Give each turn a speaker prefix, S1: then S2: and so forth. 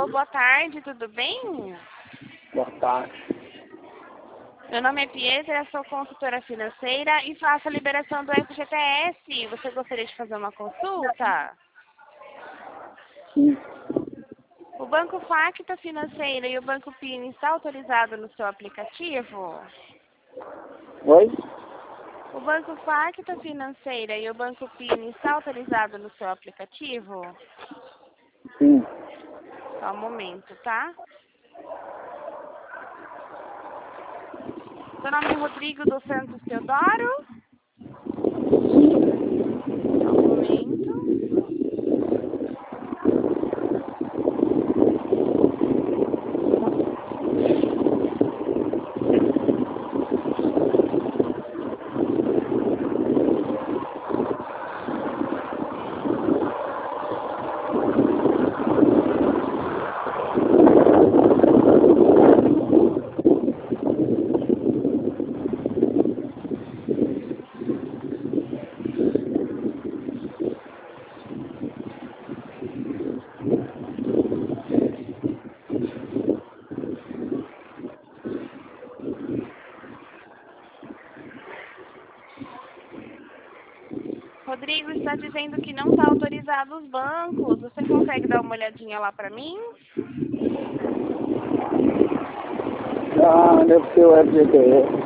S1: Alô, boa tarde, tudo bem?
S2: Boa tarde.
S1: Meu nome é Pietra, sou consultora financeira e faço a liberação do FGTS. Você gostaria de fazer uma consulta?
S2: Sim.
S1: O Banco Facta Financeira e o Banco PIN está autorizado no seu aplicativo?
S2: Oi?
S1: O Banco Facta Financeira e o Banco PIN está autorizado no seu aplicativo?
S2: Sim.
S1: Só um momento, tá? Seu nome é Rodrigo dos Santos Teodoro? Só um momento. Rodrigo está dizendo que não está autorizado os bancos. Você consegue dar uma olhadinha lá para mim?
S2: Ah, deve ser o FGTS.